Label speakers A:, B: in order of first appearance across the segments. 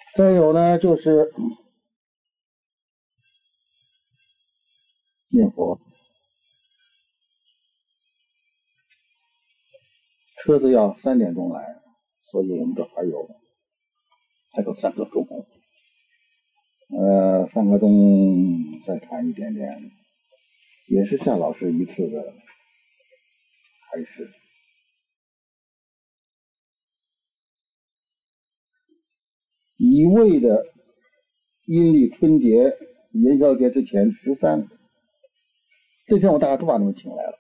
A: 再有呢，就是念佛，车子要3点钟来，所以我们这还有3个钟，3个钟再谈一点点，也是夏老师一次的开始。乙未的阴历春节元宵节之前13，这天我大家都把你们请来了，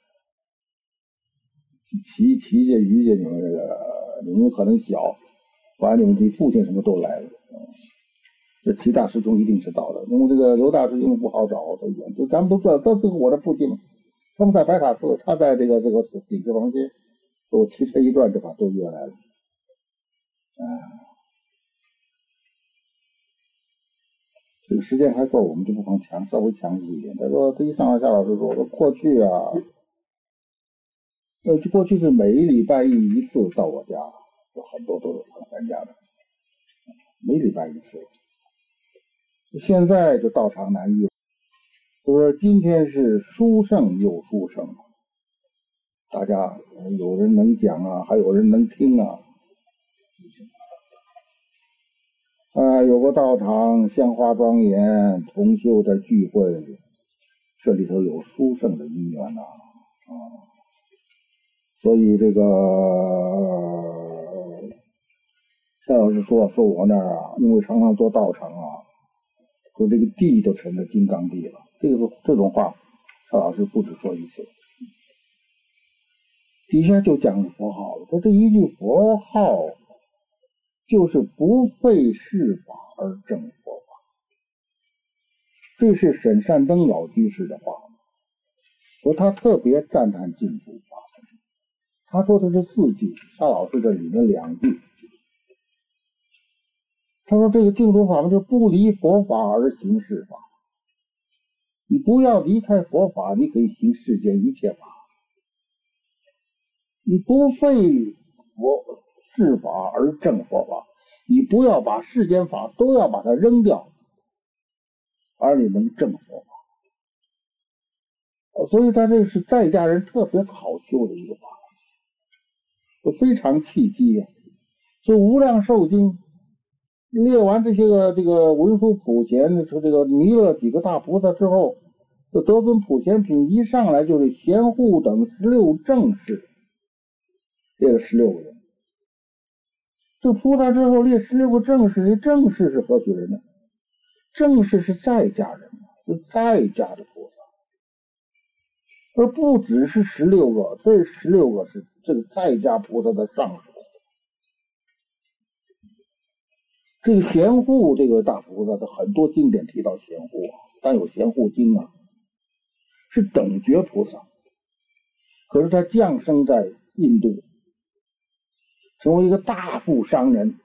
A: 齐家、于家，你们可能小，把你们的父亲什么都来了。这齐大师兄一定知道的，因为这个刘大师兄不好找，都远，就咱们都知道，这是我的父亲，他们在白塔寺，他在这个顶客房间，我骑车一转就把都约来了。这个时间还够，我们就不妨稍微详细一点。他说，这一上来夏老师说，过去啊，过去是每礼拜一次到我家，有很多都是咱家的，每礼拜一次。现在就道场难遇了，就说今天是书圣又书圣，大家有人能讲啊，还有人能听啊。有个道场鲜花庄严，同修的聚会，这里头有书圣的因缘呐，所以这个夏老师说我那儿啊，因为常常做道场啊，说这个地都成了金刚地了，这种话，夏老师不止说一次。底下就讲佛号了，说这一句佛号就是不费事法而证佛法，这是沈善登老居士的话，说他特别赞叹净土法门，他说的是4句，夏老师这里面2句。他说这个净土法门就不离佛法而行世法，你不要离开佛法，你可以行世间一切法，你不费佛世法而证佛法，你不要把世间法都要把它扔掉，而你能证佛法。所以他这是在家人特别好修的一个法，非常契机呀。所以无量寿经列完这些这个文殊普贤这个弥勒几个大菩萨之后，这德尊普贤品一上来就是贤护等16正士，列了16个人。这菩萨之后列16个正士，这正士是何许人呢？正士是在家人，是在家的菩萨，而不只是16个，这16个是这个在家菩萨的上首。这个贤护这个大菩萨的很多经典提到贤护啊，但有贤护经啊，是等觉菩萨，可是他降生在印度，成为一个大富商人。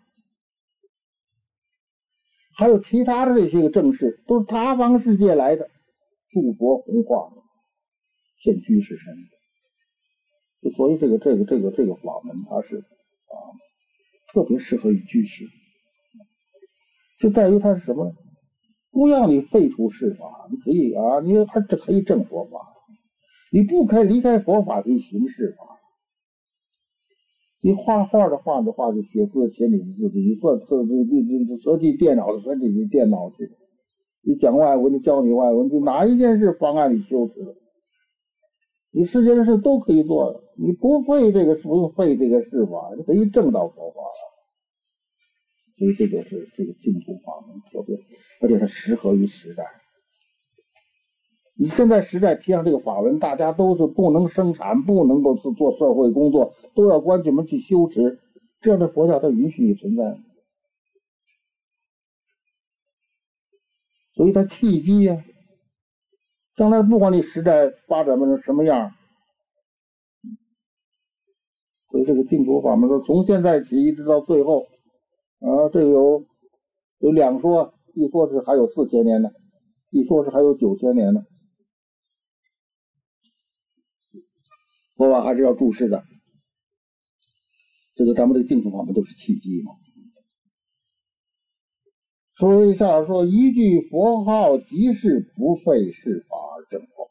A: 还有其他的这些个正士，都是他方世界来的，诸佛弘化，现居士身。所以这个法门，它是特别适合于居士，就在于它是什么呢？不要你废除世法，你可以啊，你还可以证佛法，你不离开佛法可以行世法。你画画的画就写字写你的字，你算设计电脑的设计你电脑去，你讲外文就教你外文，就哪一件事妨碍你修持了？你世间的事都可以做的，你不费这个不用费这个事法，你可以证到佛法了。所以这就是这个净土法门特别，而且它适合于时代。你现在时代提倡这个法门，大家都是不能生产，不能够做社会工作，都要关起门去修持，这样的佛教它允许你存在，所以它契机呀。将来不管你时代发展成什么样，所以这个净土法门说从现在起一直到最后这有2说，一说是还有4000年呢，一说是还有9000年呢。佛法还是要注释的，这个咱们这个净土法门都是契机嘛。 所以夏老师说，一句佛号即是不废世法而正佛法。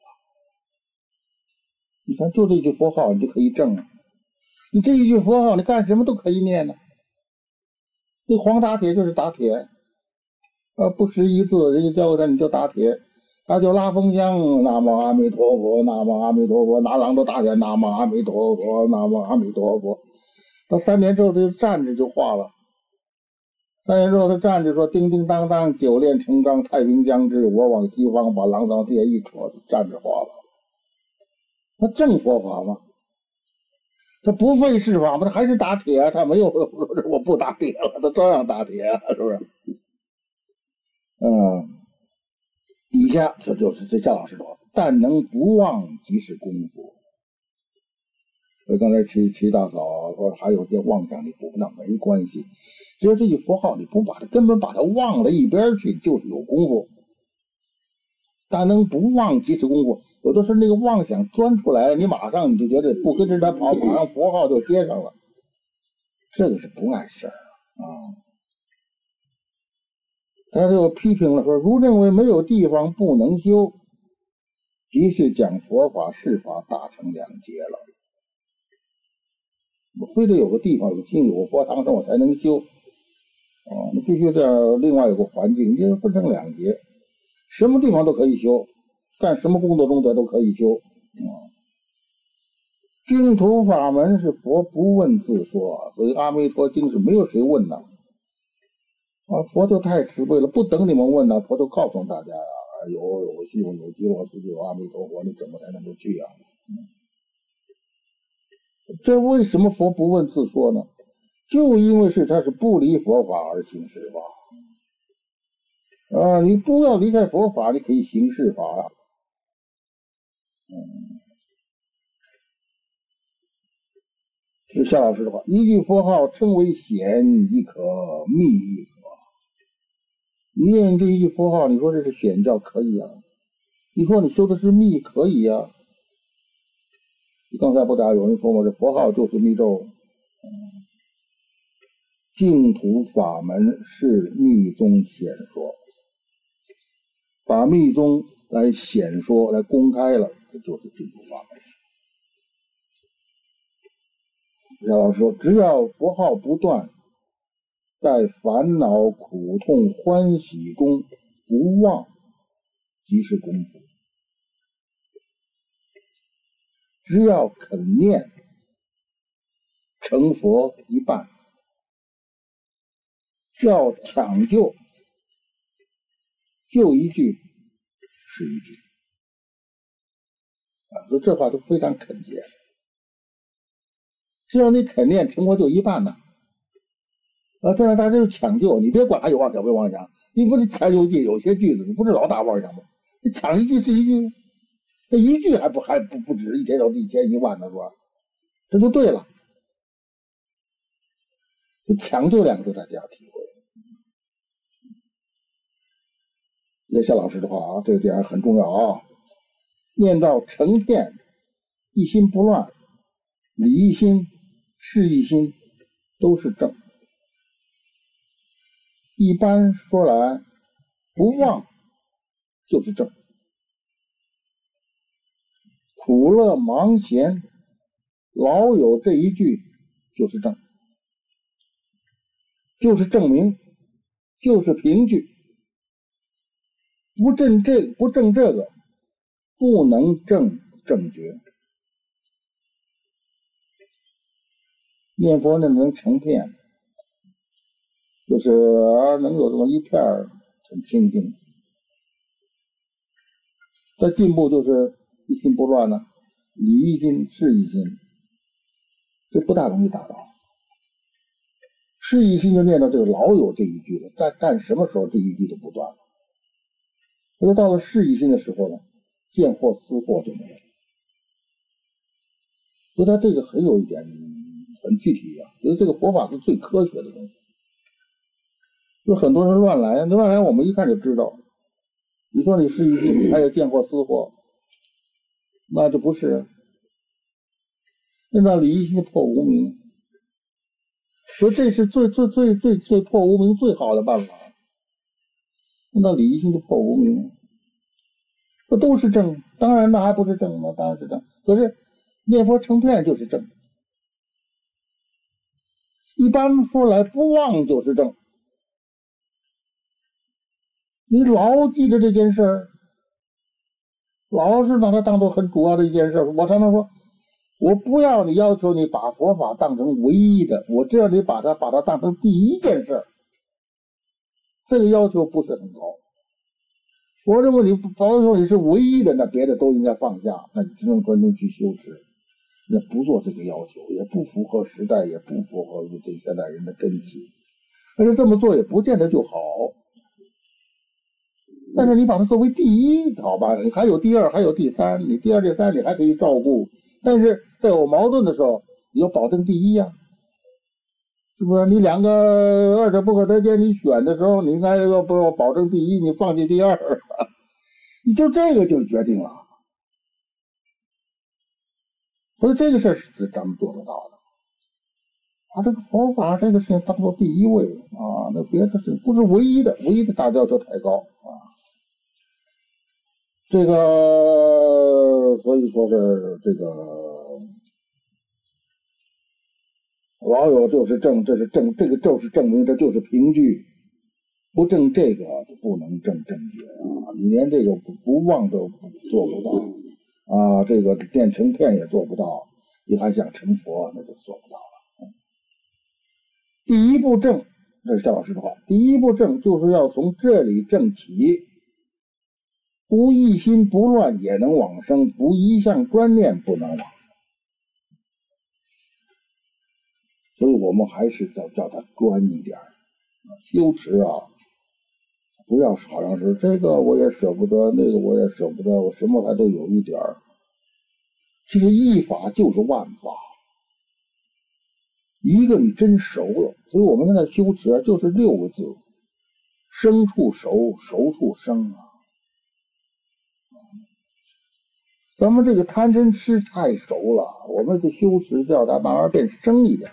A: 你看，就这句佛号，你就可以正了。你这一句佛号，你干什么都可以念呢。这黄打铁就是打铁，不识一字，人家教给他，你就打铁。他就拉风箱，南无阿弥陀佛，南无阿弥陀佛，拿榔头打铁，南无阿弥陀佛，南无阿弥陀佛。到3年之后，他就站着就化了。3年之后，他站着说：“叮叮当当，九炼成章，太平将至。我往西方，把榔头地一戳，站着化了。”他正佛法吗？他不废世法吗？他还是打铁，他没有说我不打铁了，他照样打铁，是不是？底下这就是这夏老师说，但能不忘即是功夫。所以刚才齐大嫂说还有些妄想，你不那没关系，只要这句佛号你不把它根本把它忘了一边去，就是有功夫。但能不忘即是功夫。有的是那个妄想钻出来，你马上你就觉得不跟着他跑，马上佛号就接上了，这个是不碍事啊。他就批评了说，如认为没有地方不能修，即是讲佛法世法大成两截了。我非得有个地方有心有个佛堂上我才能修你必须在另外有个环境，你就分成两截，什么地方都可以修，干什么工作中都可以修净土法门是佛不问自说，所以阿弥陀经是没有谁问的佛就太慈悲了，不等你们问呢，佛就告诉大家有西方有极乐世界有阿弥陀佛，你怎么才能够去这为什么佛不问自说呢？就因为他是不离佛法而行世法你不要离开佛法，你可以行世法这夏老师的话，一句佛号称为显亦可，密亦可。你念这一句佛号，你说这是显教可以你说你修的是密可以刚才不大有人说嘛，这佛号就是密咒净土法门是密宗显说，把密宗来显说来公开了，这就是净土法门。夏老师说，只要佛号不断，在烦恼苦痛欢喜中不忘，即是功夫。只要肯念，成佛一半。要抢救，就一句是一句所以这话都非常恳切。只要你肯念，成佛就一半呢这样大家就抢救，你别管他有妄想没妄想，你不是抢救句，有些句子你不是老打妄想吗？你抢一句是一句，这一句还不止1000到1000、10000呢，是吧？这就对了。就抢救2个字大家要体会。叶夏老师的话这个点很重要念到成片，一心不乱，理一心，事一心，都是正。一般说来，不忘就是正。苦乐忙闲，老有这一句就是正，就是证明，就是凭据。不正这个，不能正觉。念佛呢能成片，就是能有这么一片很清净。再进步就是一心不乱理一心，事一心，这不大容易达到。事一心就念到这个老有这一句了，在干什么时候这一句就不断了。那到了事一心的时候呢，见惑思惑就没了。所以他这个很有一点很具体所以这个佛法是最科学的东西。就很多人乱来我们一看就知道。你说你事一心，还有见惑思惑，那就不是。那理一心破无明，所以这是最破无明最好的办法。 那理性就破无明，这都是正，当然那还不是正吗？当然是正。可是念佛成片就是正，一般说来不忘就是正。你老记着这件事儿，老是把它当作很主要的一件事。我常常说，我不要你要求你把佛法当成唯一的，我只要你把它当成第一件事。这个要求不是很高。我认为你保证你是唯一的，那别的都应该放下，那你只能专心去修持，那不做这个要求，也不符合时代，也不符合这现代人的根基。而且这么做也不见得就好。但是你把它作为第一，好吧，你还有第二，还有第三，你第二、第三你还可以照顾，但是在有矛盾的时候，你要保证第一呀，是不是？你两个二者不可得兼，你选的时候，你应该要不要保证第一，你放弃第二，你就这个就决定了。所以这个事儿是咱们做得到的，把这个佛法这个事情当做第一位啊，那别的事不是唯一的，唯一的大调就太高啊。这个所以说是这个老有就是正，这是正，这个就是证明这就是凭据，不证这个就不能证正觉啊！你连这个不忘都做不到啊，这个念成片也做不到，你还想成佛，那就做不到了。第一步证，这是夏老师的话，第一步证就是要从这里证起。不一心不乱也能往生，不一向专念不能往生。所以我们还是要叫他专一点，修持啊，不要好像是这个我也舍不得，那个我也舍不得，我什么还都有一点。其实一法就是万法，一个你真熟了。所以我们现在修持就是6个字：生处熟，熟处生啊。咱们这个贪嗔痴太熟了，我们的修持叫它慢慢变生一点。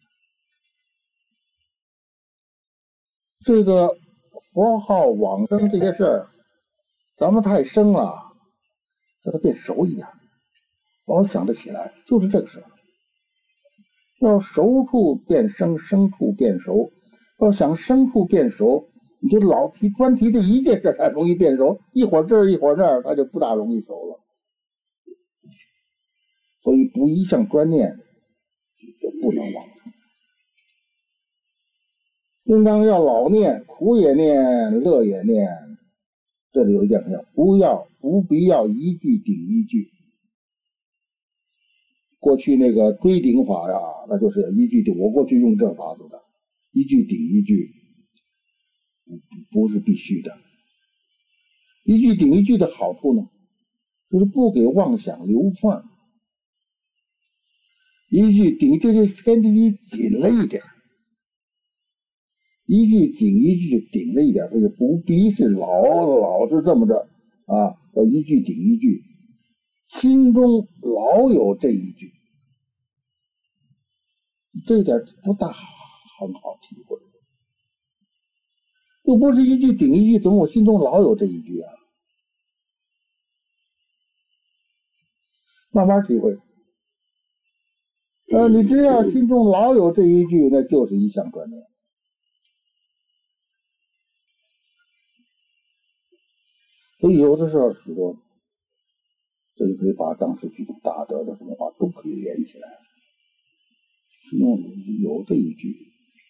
A: 这个佛号往生这些事儿，咱们太生了，叫它变熟一点，老想得起来，就是这个事儿。要熟处变生，生处变熟。要想生处变熟，你就老专提这一件事才容易变熟，一会儿这儿一会儿那儿，它就不大容易熟了。所以不一向专念就不能往生，应当要老念，苦也念，乐也念。这里有一点很要，不必要一句顶一句。过去那个追顶法呀，那就是一句顶，我过去用这法子的，一句顶一句，不是必须的。一句顶一句的好处呢，就是不给妄想留缝。一句顶就是偏离紧了一点，一句顶一句就顶了一点，所以不必是老是这么着啊，要一句顶一句，心中老有这一句，这一点不大很好体会。又不是一句顶一句，怎么我心中老有这一句啊？慢慢体会。你只要心中老有这一句，那就是一向专念。所以有的时候许多，这就可以把当时几种大德的什么话都可以连起来，心中有这一句。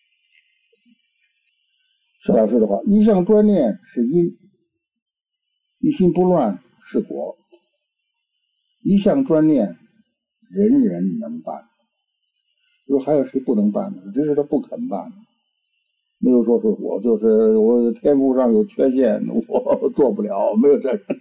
A: 施老师的话，一向专念是因，一心不乱是果。一向专念人人能办。说还有谁不能办呢？只是他不肯办，没有说是我天赋上有缺陷，我做不了，没有这个。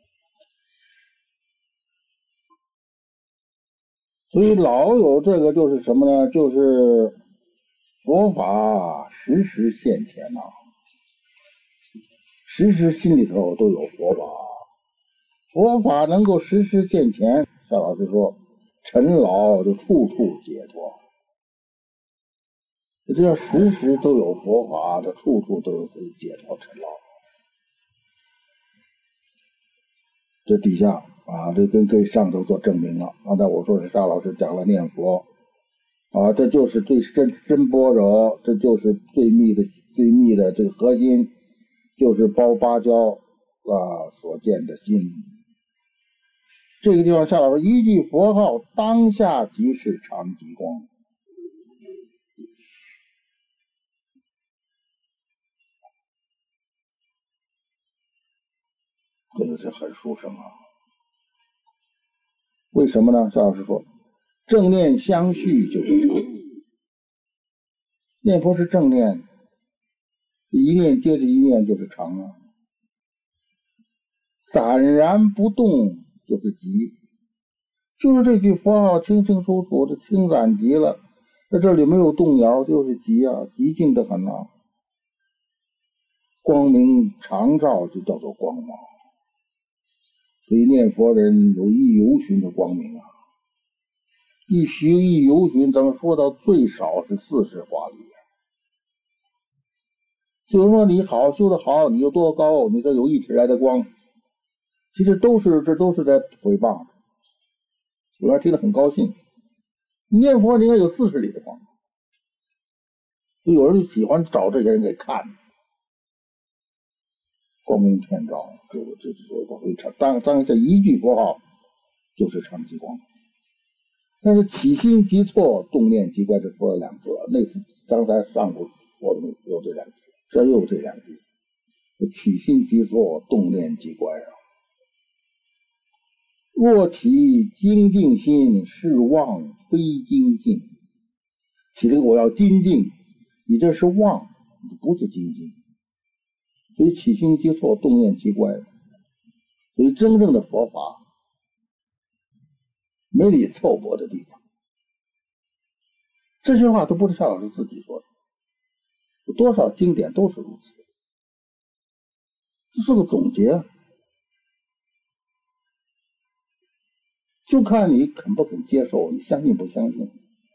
A: 所以老有这个就是什么呢？就是佛法时时现前呐，时时心里头都有佛法，佛法能够时时现前。夏老师说，尘劳就处处解脱。这要时时都有佛法，这处处都有可以解脱尘劳。 这底下啊，这跟上头做证明了。刚才我说是夏老师讲了念佛啊，这就是最真般若，这就是最密的这个核心，就是包芭蕉啊所见的心。这个地方夏老师一句佛号，当下即是常寂光。这个是很殊胜啊。为什么呢？夏老师说，正念相续就是常。念佛是正念，一念接着一念就是常啊。暂然不动就是寂，就是这句佛号清清楚楚的清暂极了，在这里没有动摇，就是寂啊，寂静的很啊。光明常照就叫做光芒，所以念佛人有一游寻的光明啊。一游寻，咱们说到最少是40华里啊。就是说你好修得好，你有多高，你这有1尺来的光，其实这都是在诽谤。有人听得很高兴，你念佛你应该有40里的光，就有人就喜欢找这些人给看，光明遍照，这会当这一句佛号就是常寂光。但是起心即错，动念即乖，这说了2字，那是刚才上部说的有这2句，这又这2句，起心即错，动念即乖啊。若起精进心，是妄非精进。起这个我要精进，你这是妄，你不是精进。所以起心即错，动念即乖。所以真正的佛法没你凑合的地方。这些话都不是夏老师自己说的，有多少经典都是如此。这是个总结，就看你肯不肯接受，你相信不相信。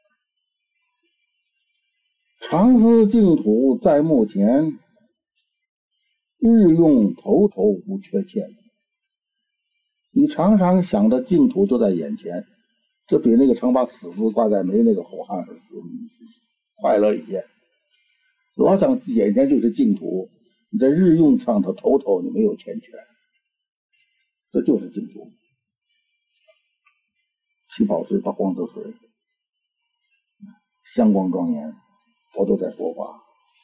A: 常思净土在目前，日用头头无缺欠。你常常想着净土就在眼前，这比那个常把死尸挂在眉那个好汉快乐一些。老想眼前就是净土，你在日用上头头头你没有欠缺，这就是净土。七宝池八光得水，香光庄严，佛都在说话。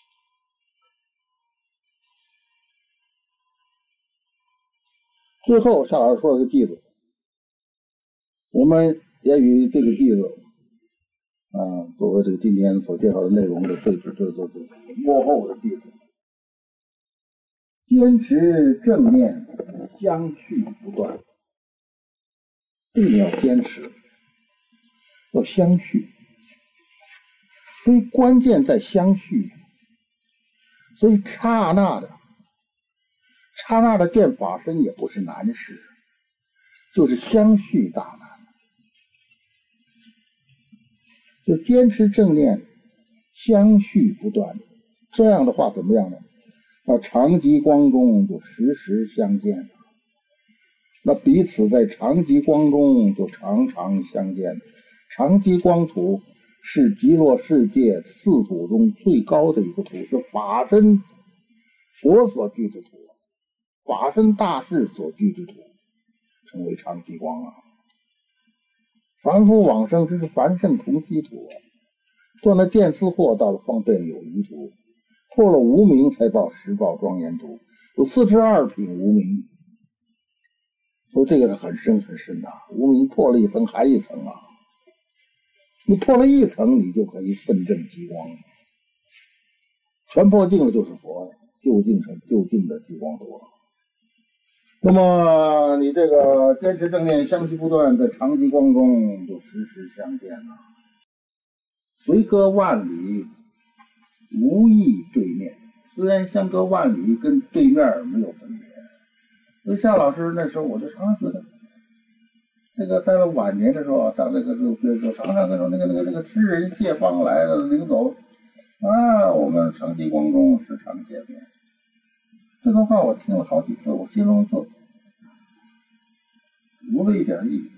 A: 最后夏老师说了个偈子，我们也与这个偈子作为这个今天所介绍的内容的最幕后的偈子。坚持正念，相续不断。这个你要坚持，要相续，所以关键在相续。所以刹那的见法身也不是难事，就是相续大难。就坚持正念，相续不断，这样的话怎么样呢？那常寂光中就时时相见了，那彼此在常寂光中就常常相见。常寂光土是极乐世界4土中最高的一个土，是法身佛所居之土，法身大士所居之土，称为常寂光啊。凡夫往生之是凡圣同居土，断了见思惑，到了方便有余土，破了无明才到十报庄严土，有42品无明。所以这个是很深很深的，无明破了一层还一层啊。你破了一层，你就可以奔正极光，全破净了就是佛，就近的极光土了。那么你这个坚持正念，相续不断，在常寂光中就时时相见了。虽隔万里，无意对面。虽然相隔万里，跟对面没有分别。所以夏老师那时候我就常常觉得，这个在了晚年的时候，在这个就常常跟说那个知人谢方来了领走啊，我们常寂光中时常见面。这个话我听了好几次，我心中就无了一点意义。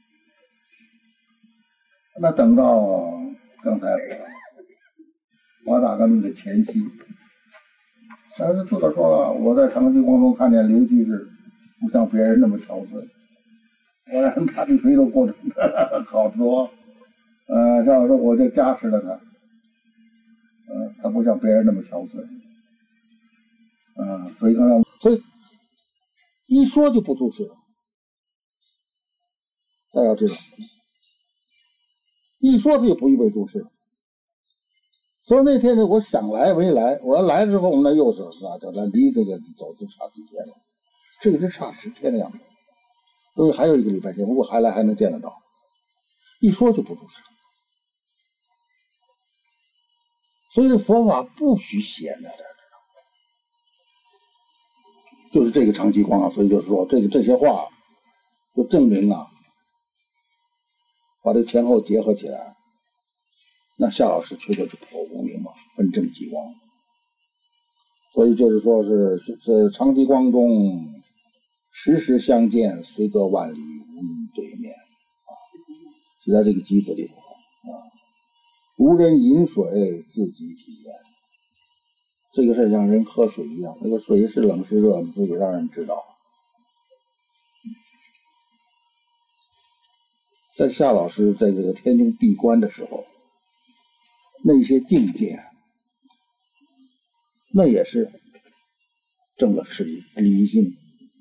A: 那等到刚才八大革命的前夕，但是自个说了，我在长期光中看见刘居士不像别人那么憔悴，果然他比谁都过得好得多。像我说，我就加持了他，他不像别人那么憔悴。所以刚才，所以一说就不注释了。大家要知道，一说他就不预备注释。所以那天呢，我想来没来，我要来之后，那又是咱离这个走就差几天了，这个是差10天的样子。所以还有1个礼拜天，如果还来还能见得着。一说就不注释。所以这佛法不许写呢，就是这个长期光啊。所以就是说，这些话就证明啊，把这前后结合起来，那夏老师确确是破无明嘛，分正极光。所以就是说是长期光中时时相见，虽隔万里无一对面是在这个机子里头无人饮水，自己体验。这个事像人喝水一样，那个水是冷是热，你自己让人知道。在夏老师在这个天津闭关的时候，那些境界，那也是正了理性。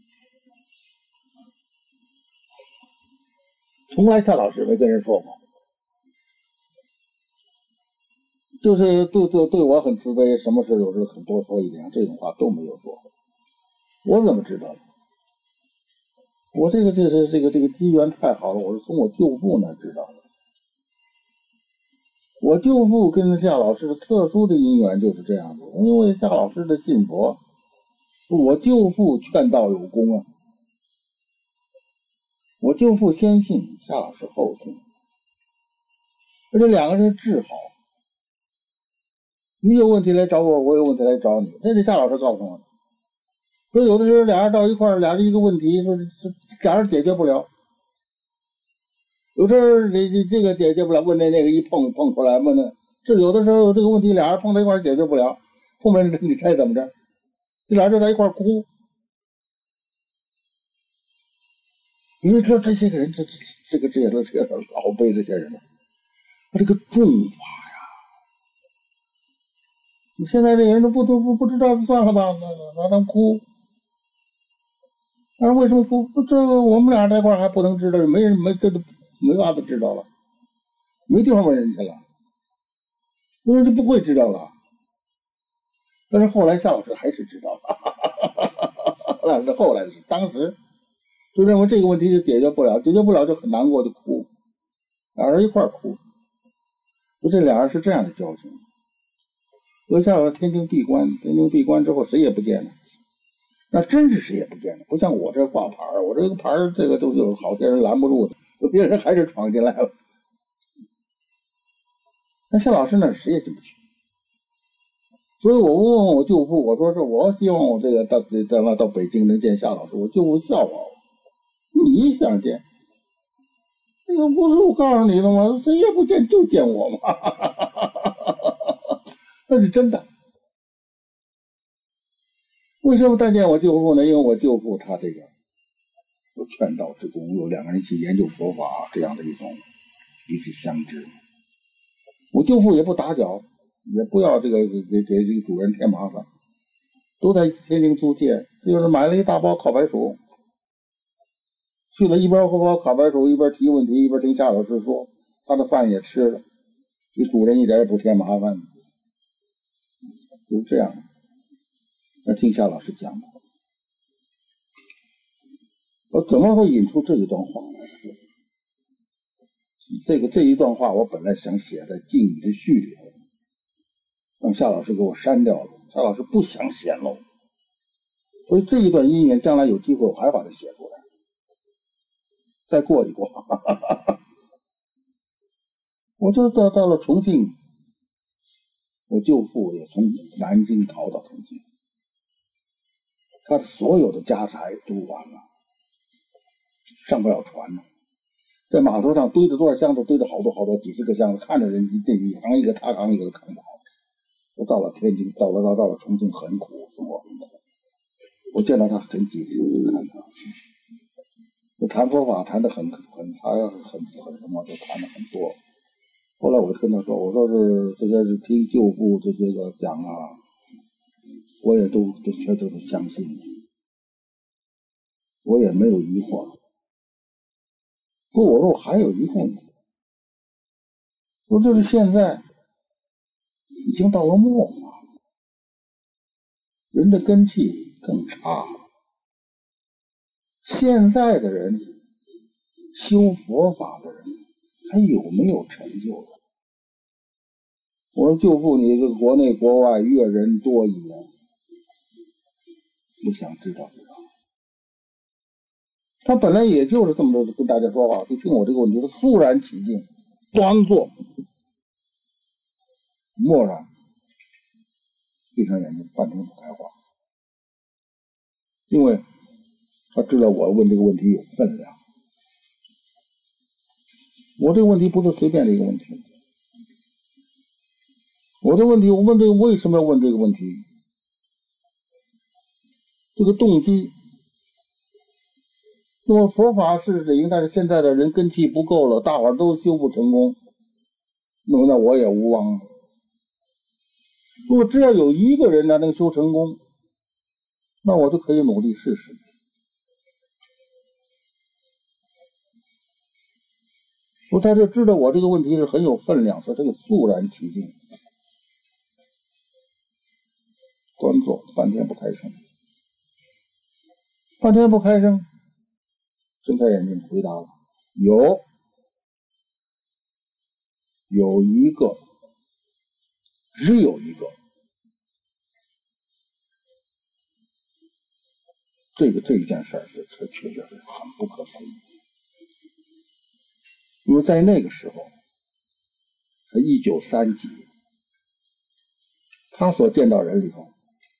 A: 从来夏老师没跟人说过，就是对我很慈悲，什么事有时候很多说一点，这种话都没有说。我怎么知道的？我这个机缘太好了，我是从我舅父那知道的。我舅父跟夏老师的特殊的因缘就是这样子，因为夏老师的信佛，我舅父劝道有功啊。我舅父先信，夏老师后信，而且2个人治好。你有问题来找我，我有问题来找你，这是夏老师告诉我的。所以有的时候俩人到一块儿，俩人一个问题说俩人解决不了，有时候你这个解决不了，问那个一碰出来，问那这有的时候这个问题俩人碰在一块儿解决不了，后面你猜怎么着？这俩人就在一块儿哭。因为这些个人，这些老辈这些人了，他这个重法呀，你现在这个人都不知道，算了吧，让他们哭。但是为什么哭？这个我们俩在一块儿还不能知道，这都没法子知道了，没地方问人去了，因为就不会知道了。但是后来夏老师还是知道了，那是后来的事，当时就认为这个问题就解决不了就很难过，就哭，俩人一块儿哭。这俩人是这样的交情。我夏老师天津闭关之后谁也不见了，那真是谁也不见了，不像我这挂牌，我这个牌这个都有好些人拦不住的，有别人还是闯进来了。那夏老师那谁也进不去。所以我问我舅父，我说是我希望我这个到北京能见夏老师，我舅父笑话我，你想见？这个不是我告诉你了吗？谁也不见就见我嘛。那是真的。为什么但见我舅父呢？因为我舅父他这个有劝导之功，有2个人一起研究佛法这样的一种彼此相知。我舅父也不打搅，也不要这个给这个主人添麻烦，都在天津租界，就是买了一大包烤白薯，去了一边包烤白薯，一边提问题，一边听夏老师说，他的饭也吃了，这主人一点也不添麻烦，就是这样。那听夏老师讲，我怎么会引出这一段话来？这一段话我本来想写在敬语的序里头，让夏老师给我删掉了。夏老师不想显露，所以这一段因缘将来有机会我还把它写出来，再过一过。我就到了重庆，我舅父也从南京逃到重庆，他的所有的家财都完了， 上不了船呢。在码头上堆着多少箱子，堆着好多好多几十个箱子，看着人这一行一个他行一个都扛不好。我到了天津，到了重庆，很苦，生活很苦。我见到他真几次，我就看他，我谈佛法谈得很什么，就谈得很多。后来我就跟他说，我说是这些是听舅父这些个讲啊，我也都全都是相信的，我也没有疑惑。不过我说我还有一个问题，说就是现在已经到了末法，人的根气更差了。现在的人修佛法的人还有没有成就的？我说舅父，你这个国内国外阅人多矣，不想知道。他本来也就是这么跟大家说话，就听我这个问题，他肃然起敬，端坐，默然，闭上眼睛，半天不开话，因为他知道我问这个问题有分量。我这个问题不是随便的一个问题，我的问题，我问这个为什么要问这个问题？这个动机。那么佛法是理应，但是现在的人根气不够了，大伙儿都修不成功，那我也无望了。如果只要有一个人能修成功，那我就可以努力试试。他就知道我这个问题是很有分量，所以他就肃然起敬，端坐，半天不开声，睁开眼睛回答了：有一个，只有一个。这一件事儿，这确实是很不可思议。因为在那个时候，才1930几，他所见到人里头，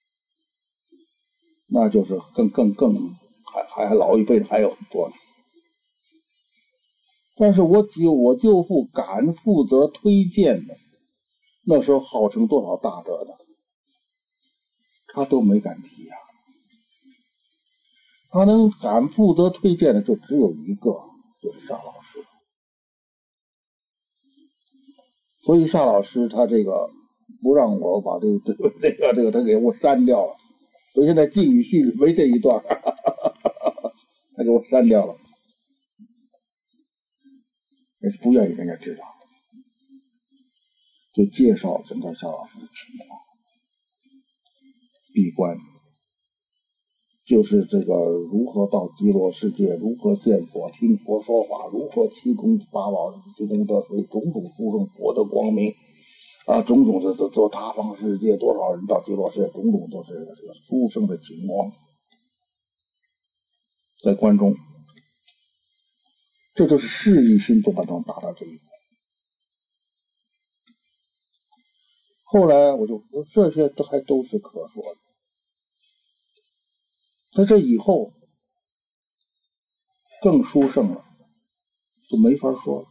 A: 那就是还老一辈的还有很多呢。但是我舅父敢负责推荐的，那时候号称多少大德的，他都没敢提呀。他能敢负责推荐的就只有一个，就是夏老师。所以夏老师他这个不让我把这个他给我删掉了，所以现在禁语序里没这一段，他给我删掉了，也是不愿意人家知道，就介绍整个夏老师的情况。闭关就是这个如何到极乐世界，如何见佛听佛说法，如何七功八宝积功德水，种种殊胜佛的光明啊，种种的做他方世界，多少人到极乐世界，种种都是这个殊胜的情况，在关中，这就是事一心都把他们达到这一步。后来我就说这些都是可说的。在这以后更殊胜了，就没法说了。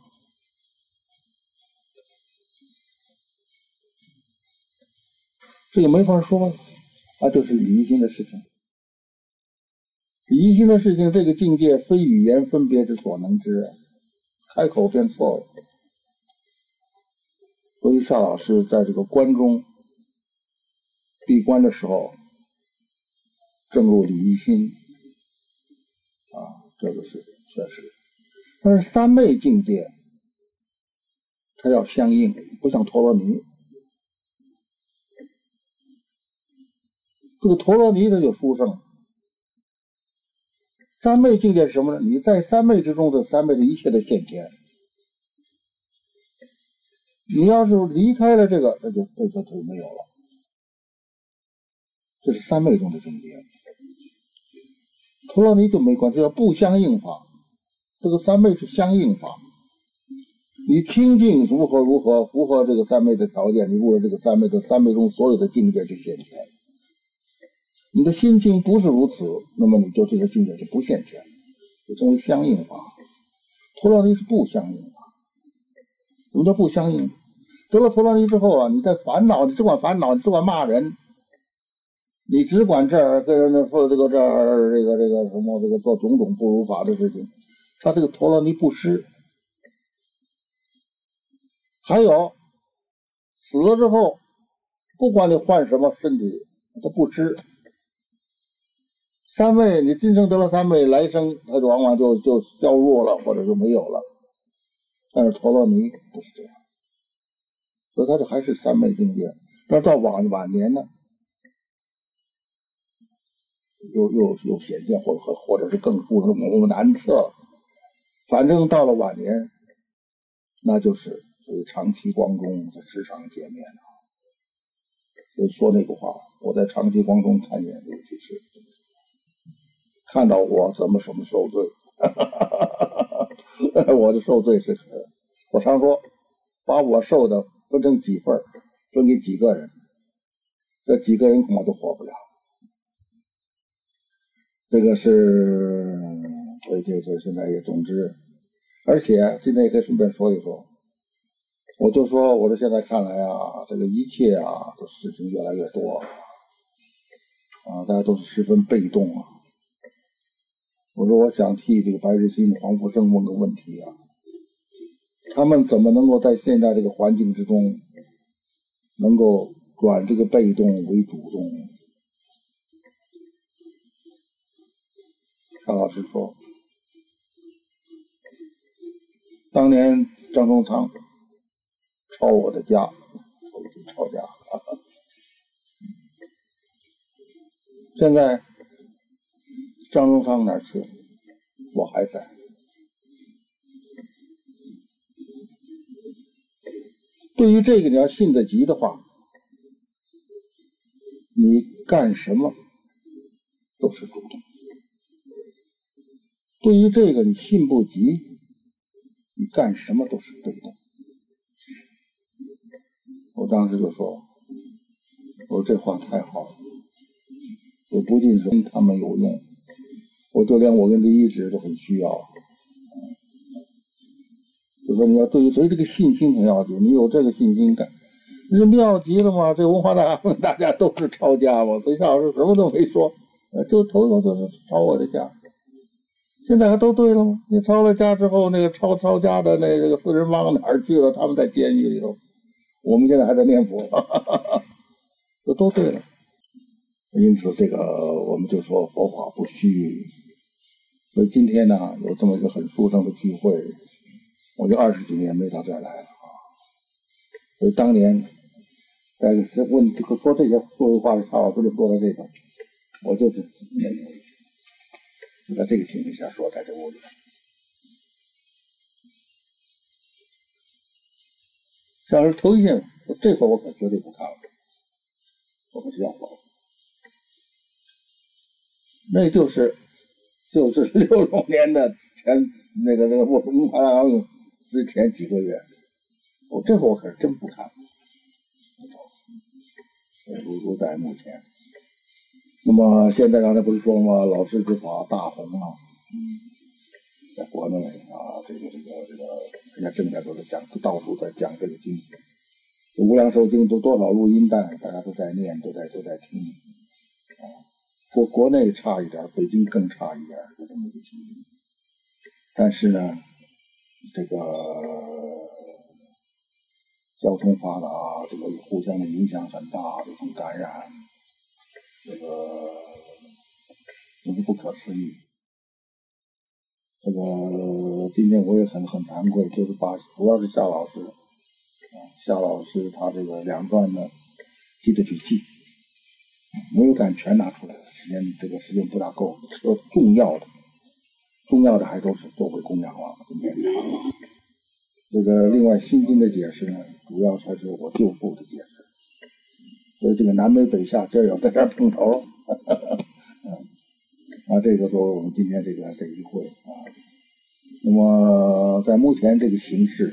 A: 这个没法说了，就是李一心的事情。李一心的事情，这个境界非语言分别之所能知，开口便错了。所以夏老师在这个关中闭关的时候，正入李一心这个是确实。但是三昧境界它要相应，不像陀罗尼。这个陀罗尼它就殊胜。三昧境界是什么呢？你在三昧之中，这三昧的一切的现前。你要是离开了这个，这就没有了。这是三昧中的境界。陀罗尼就没关系，叫不相应法。这个三昧是相应法。你清净如何符合这个三昧的条件，你入了这个三昧，这三昧中所有的境界就现前。你的心情不是如此，那么你就这些境界就不现前。 就成为相应法。陀罗尼是不相应法。什么叫不相应？得了陀罗尼之后啊，你在烦恼，你只管烦恼，你只管骂人，你只管这儿跟人说这个这儿这个什么这个做种种不如法的事情，他这个陀罗尼不失。还有死了之后，不管你换什么身体，他不失。三昧，你今生得了三昧，来生它往往就削弱了，或者就没有了。但是陀罗尼不是这样，所以它就还是三昧境界。但是到晚年呢，又显现，或者是更殊难测。反正到了晚年，那就是所以长期光中是时常见面了。所以说那个话，我在长期光中看见这个居士，看到我怎么什么受罪。我的受罪是，我常说，把我受的分成几份，分给几个人，这几个人恐怕都活不了。这个是，所以这现在也总之，而且今天也可以顺便说一说，我就说，我说现在看来啊，这个一切啊，这事情越来越多啊，大家都是十分被动啊。我说我想替这个白日新、黄福生问个问题啊，他们怎么能够在现在这个环境之中，能够转这个被动为主动？张老师说，当年张宗昌抄我的家，抄家，现在张宗昌哪儿去了？我还在。对于这个你要信得急的话，你干什么都是主动。对于这个你信不急，你干什么都是被动。我当时就说，我说这话太好了，我不仅是他们有用，我就连我跟李一指都很需要。就说你要对于谁这个信心很要紧，你有这个信心干，你妙极了嘛！这文化大家都是抄家嘛，所以夏老师什么都没说，就头就是抄我的家。现在还都对了吗？你抄了家之后，那个抄家的那个四人帮哪儿去了？他们在监狱里头，我们现在还在念佛，这都对了。因此，这个我们就说佛法不虚。所以今天呢，有这么一个很殊胜的聚会，我就20几年没到这儿来了啊。所以当年在问这个说这些说话的夏老师就说到这个，我就是没有。就在这个情形下说，在这屋里。夏老师头一件，这回我可绝对不看了，我可是要走。那就是66年的前那个文化大革命之前几个月，这回我可是真不看了，我走，如在目前。那么现在刚才不是说了吗？老师之法大红啊，在国内啊，这个，人家正在都在讲，到处在讲这个经，无量寿经都多少录音带，大家都在念，都在听啊。国内差一点，北京更差一点，就这么一个情形。但是呢，这个交通发达，这个互相的影响很大，这种感染，这个真是不可思议。这个今天我也很惭愧，就是把主要是夏老师他这个2段呢记的笔记，没有敢全拿出来，时间不大够，重要的还都会供养了，今天谈了。这个另外心经的解释呢，主要才是我旧部的解释，所以这个南北北下今儿有在这儿碰头。这个都是我们今天这一会啊。那么在目前这个形势，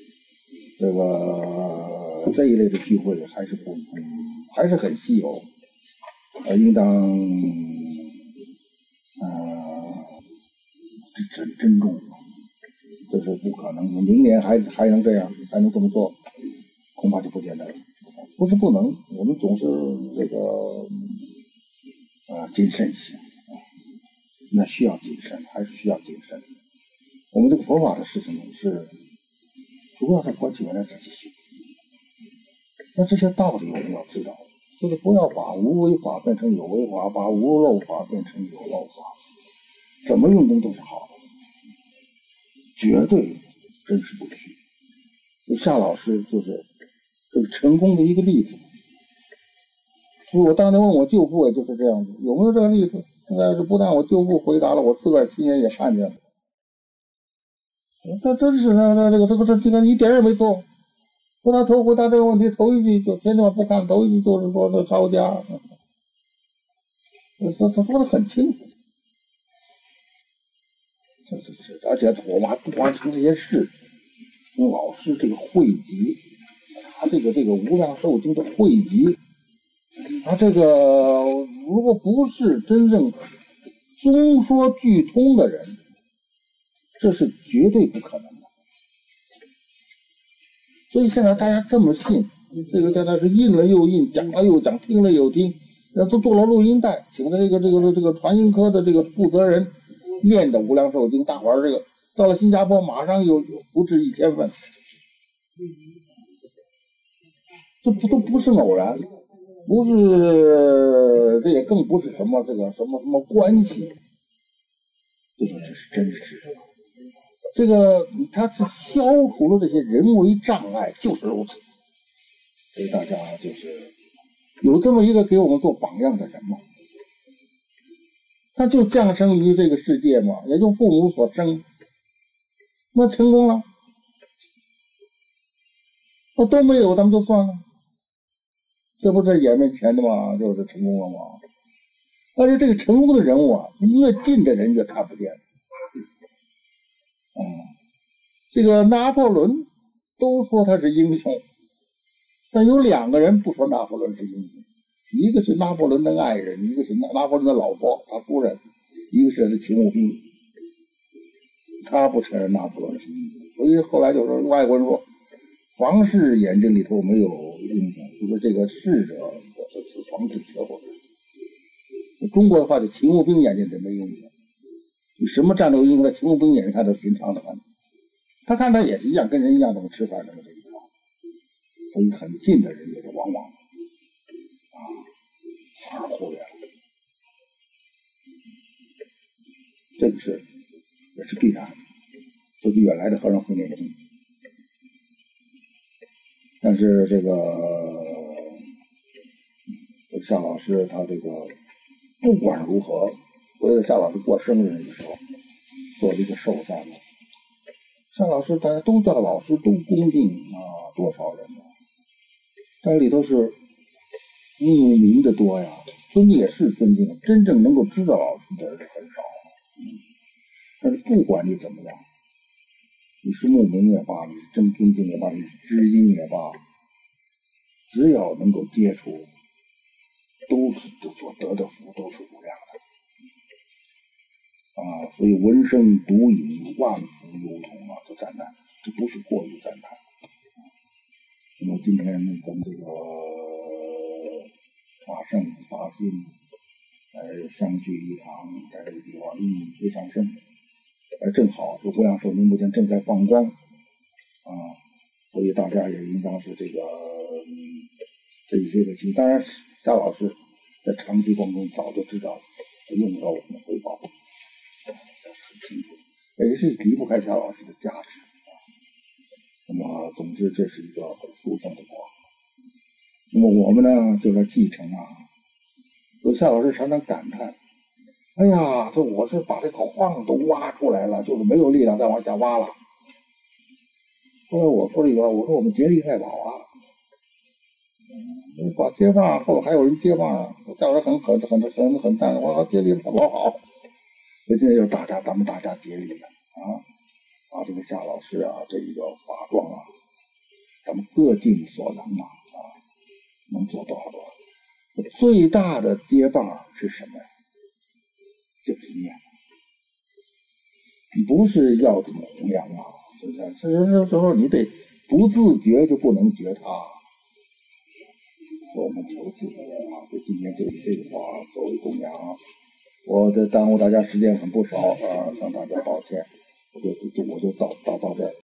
A: 这一类的聚会还是很稀有，应当珍重，这是不可能的。明年还能这样，还能这么做，恐怕就不简单了。不是不能，我们总是这个谨慎些，那需要谨慎，还是需要谨慎。我们这个佛法的事情是主要在关系原来自己修。那这些道理我们要知道，就是不要把无为法变成有为法，把无漏法变成有漏法，怎么用功都是好的，绝对真实不虚。夏老师就是这个成功的一个例子。所以我当年问我舅父也就是这样子，有没有这个例子？现在是不但我舅父回答了，我自个儿亲眼也看见了。这真是这个一点也没错。回答这个问题，头一句就千万不看，头一句就是说这抄家，这说的很清楚。而且我们还不光从这些事，从老师这个汇集，他这个无量寿经的汇集，他这个如果不是真正综说俱通的人，这是绝对不可能的。所以现在大家这么信，这个现在是印了又印，讲了又讲，听了又听，都做了录音带，请了这个传音科的这个负责人念的无量寿经，大伙儿这个到了新加坡马上又不止1000份，这都不是偶然，不是，这也更不是什么关系，就说这是真实的。这个他是消除了这些人为障碍，就是如此。所以大家就是有这么一个给我们做榜样的人嘛，他就降生于这个世界嘛，也就父母所生，那成功了。那都没有咱们就算了，这不在眼面前的嘛，就是成功了嘛。而且这个成功的人物啊，越近的人越看不见。这个拿破仑都说他是英雄，但有2个人不说拿破仑是英雄，一个是拿破仑的爱人，一个是拿破仑的老婆他夫人，一个是他的勤务兵，他不承认拿破仑是英雄。所以后来就说外国人说房氏眼睛里头没有英雄，就是这个逝者是房氏伺候的。中国的话就勤务兵眼睛里没英雄，你什么战斗英雄在勤务兵眼睛看都寻常的很，他看他也是一样，跟人一样怎么吃饭，怎么这一套。所以很近的人就是往往反而忽略了，这个是也是必然，就是原来的和尚会念经。但是这个夏老师他这个不管如何，我记得夏老师过生日的时候做了一个寿赞，夏老师大家都叫老师，都恭敬多少人呢？但里头是慕名的多呀，尊敬也是尊敬，真正能够知道老师的人很少。但是不管你怎么样，你是慕名也罢，你是真尊敬也罢，你是知音也罢，只要能够接触，都是所得的福都是无量的。所以闻声独饮，万福忧同这赞叹，这不是过于赞叹。那么今天跟这个法圣法心相聚一堂，在这个地方意义非常深。正好这无量寿经目前正在放光所以大家也应当是这个这一些的情。当然夏老师在长期光中早就知道了，用不着我们汇报，这是很清楚，也是离不开夏老师的价值。那么总之这是一个很殊胜的光。那么我们呢就来继承所以夏老师常常感叹，哎呀，这我是把这个矿都挖出来了，就是没有力量再往下挖了。后来我说了一句话，我说我们竭力在保把接棒，后来还有人接棒，夏老师很赞，我说竭力在保好。所以这就是咱们大家竭力的把这个夏老师这一个法状咱们各尽所能能做多少多少。最大的接棒是什么呀？就是念。 不是要怎么弘扬啊，是不是？这时候你得不自觉就不能觉他。说我们求自觉啊，就今天就以这个话作为供养。我这耽误大家时间很不少啊，向大家抱歉，我就到这儿。